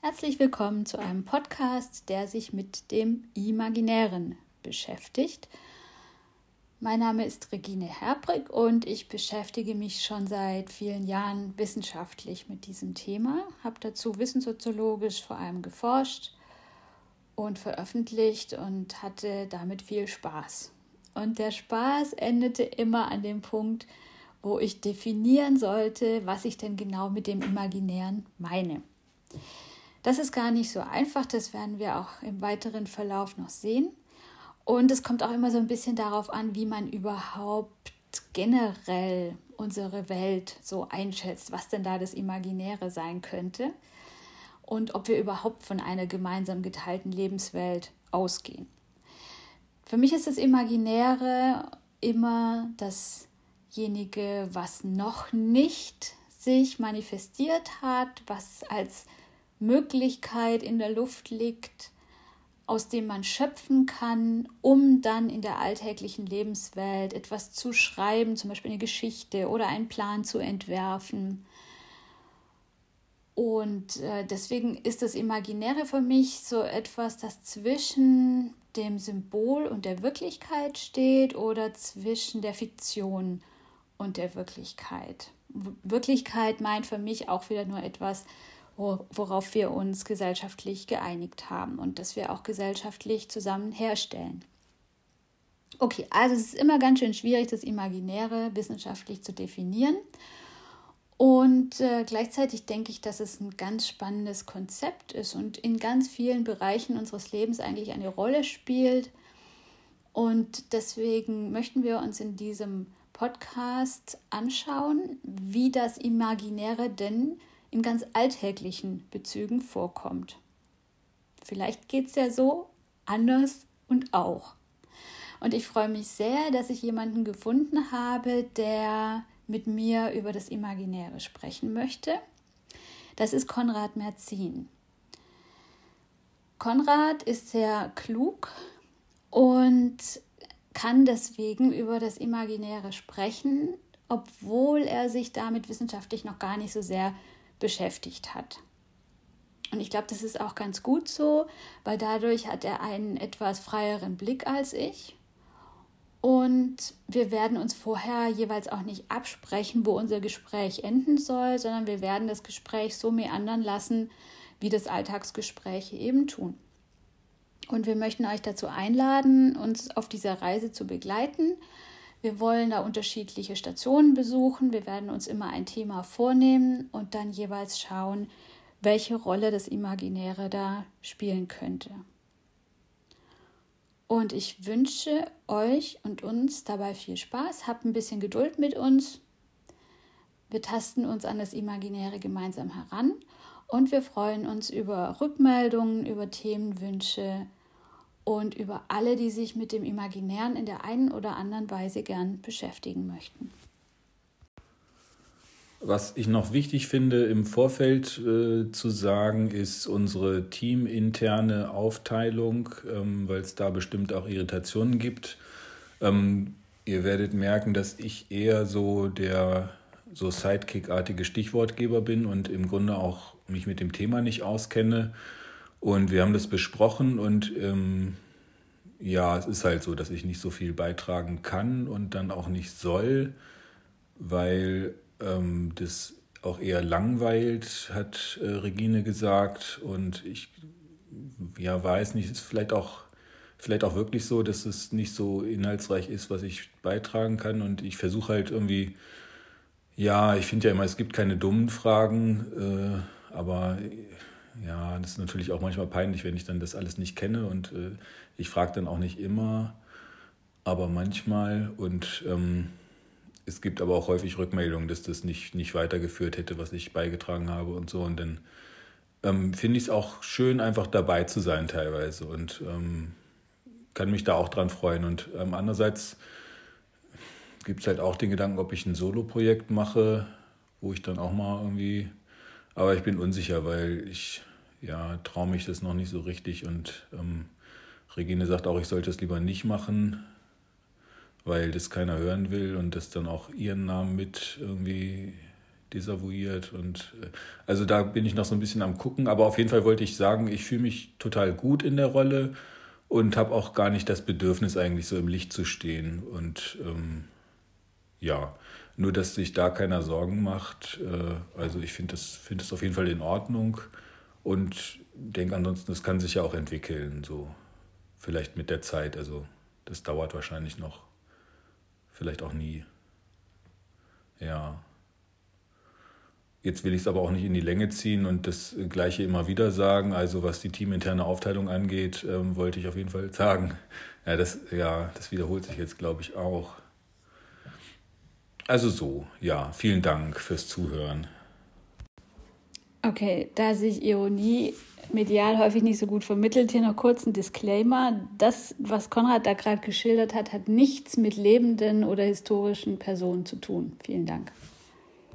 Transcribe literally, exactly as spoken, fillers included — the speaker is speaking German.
Herzlich willkommen zu einem Podcast, der sich mit dem Imaginären beschäftigt. Mein Name ist Regine Herbrig und ich beschäftige mich schon seit vielen Jahren wissenschaftlich mit diesem Thema, habe dazu wissenssoziologisch vor allem geforscht und veröffentlicht und hatte damit viel Spaß. Und der Spaß endete immer an dem Punkt, wo ich definieren sollte, was ich denn genau mit dem Imaginären meine. Das ist gar nicht so einfach, das werden wir auch im weiteren Verlauf noch sehen. Und es kommt auch immer so ein bisschen darauf an, wie man überhaupt generell unsere Welt so einschätzt, was denn da das Imaginäre sein könnte und ob wir überhaupt von einer gemeinsam geteilten Lebenswelt ausgehen. Für mich ist das Imaginäre immer dasjenige, was noch nicht sich manifestiert hat, was als Möglichkeit in der Luft liegt, aus dem man schöpfen kann, um dann in der alltäglichen Lebenswelt etwas zu schreiben, zum Beispiel eine Geschichte oder einen Plan zu entwerfen. Und äh, deswegen ist das Imaginäre für mich so etwas, das zwischen dem Symbol und der Wirklichkeit steht oder zwischen der Fiktion und der Wirklichkeit. Wirklichkeit meint für mich auch wieder nur etwas, worauf wir uns gesellschaftlich geeinigt haben und das wir auch gesellschaftlich zusammen herstellen. Okay, also es ist immer ganz schön schwierig, das Imaginäre wissenschaftlich zu definieren. Und äh, gleichzeitig denke ich, dass es ein ganz spannendes Konzept ist und in ganz vielen Bereichen unseres Lebens eigentlich eine Rolle spielt. Und deswegen möchten wir uns in diesem Podcast anschauen, wie das Imaginäre denn in ganz alltäglichen Bezügen vorkommt. Vielleicht geht es ja so anders und auch. Und ich freue mich sehr, dass ich jemanden gefunden habe, der mit mir über das Imaginäre sprechen möchte. Das ist Konrad Merzin. Konrad ist sehr klug und kann deswegen über das Imaginäre sprechen, obwohl er sich damit wissenschaftlich noch gar nicht so sehr beschäftigt hat. Und ich glaube, das ist auch ganz gut so, weil dadurch hat er einen etwas freieren Blick als ich. Und wir werden uns vorher jeweils auch nicht absprechen, wo unser Gespräch enden soll, sondern wir werden das Gespräch so meandern lassen, wie das Alltagsgespräche eben tun. Und wir möchten euch dazu einladen, uns auf dieser Reise zu begleiten. Wir wollen da unterschiedliche Stationen besuchen. Wir werden uns immer ein Thema vornehmen und dann jeweils schauen, welche Rolle das Imaginäre da spielen könnte. Und ich wünsche euch und uns dabei viel Spaß. Habt ein bisschen Geduld mit uns. Wir tasten uns an das Imaginäre gemeinsam heran und wir freuen uns über Rückmeldungen, über Themenwünsche und über alle, die sich mit dem Imaginären in der einen oder anderen Weise gern beschäftigen möchten. Was ich noch wichtig finde, im Vorfeld äh, zu sagen, ist unsere teaminterne Aufteilung, ähm, weil es da bestimmt auch Irritationen gibt. Ähm, ihr werdet merken, dass ich eher so der so Sidekick-artige Stichwortgeber bin und im Grunde auch mich mit dem Thema nicht auskenne. Und wir haben das besprochen und ähm, ja, es ist halt so, dass ich nicht so viel beitragen kann und dann auch nicht soll, weil ähm, das auch eher langweilt, hat äh, Regine gesagt. Und ich ja, weiß nicht, es ist vielleicht auch, vielleicht auch wirklich so, dass es nicht so inhaltsreich ist, was ich beitragen kann. Und ich versuche halt irgendwie, ja, ich finde ja immer, es gibt keine dummen Fragen, äh, aber ja, das ist natürlich auch manchmal peinlich, wenn ich dann das alles nicht kenne und äh, ich frage dann auch nicht immer, aber manchmal und ähm, es gibt aber auch häufig Rückmeldungen, dass das nicht, nicht weitergeführt hätte, was ich beigetragen habe und so und dann ähm, finde ich es auch schön, einfach dabei zu sein teilweise und ähm, kann mich da auch dran freuen und ähm, andererseits gibt es halt auch den Gedanken, ob ich ein Solo-Projekt mache, wo ich dann auch mal irgendwie... Aber ich bin unsicher, weil ich ja, traue mich das noch nicht so richtig. Und ähm, Regine sagt auch, ich sollte es lieber nicht machen, weil das keiner hören will und das dann auch ihren Namen mit irgendwie desavouiert. Und äh, also da bin ich noch so ein bisschen am Gucken. Aber auf jeden Fall wollte ich sagen, ich fühle mich total gut in der Rolle und habe auch gar nicht das Bedürfnis, eigentlich so im Licht zu stehen. Und ähm, ja, nur dass sich da keiner Sorgen macht. Äh, also ich finde das, find das auf jeden Fall in Ordnung und denke ansonsten, das kann sich ja auch entwickeln, so vielleicht mit der Zeit. Also das dauert wahrscheinlich noch, vielleicht auch nie. Ja. Jetzt will ich es aber auch nicht in die Länge ziehen und das Gleiche immer wieder sagen. Also was die teaminterne Aufteilung angeht, ähm, wollte ich auf jeden Fall sagen. Ja, das, ja, das wiederholt sich jetzt, glaube ich, auch. Also so, ja, vielen Dank fürs Zuhören. Okay, da sich Ironie medial häufig nicht so gut vermittelt, hier noch kurz ein Disclaimer. Das, was Konrad da gerade geschildert hat, hat nichts mit lebenden oder historischen Personen zu tun. Vielen Dank.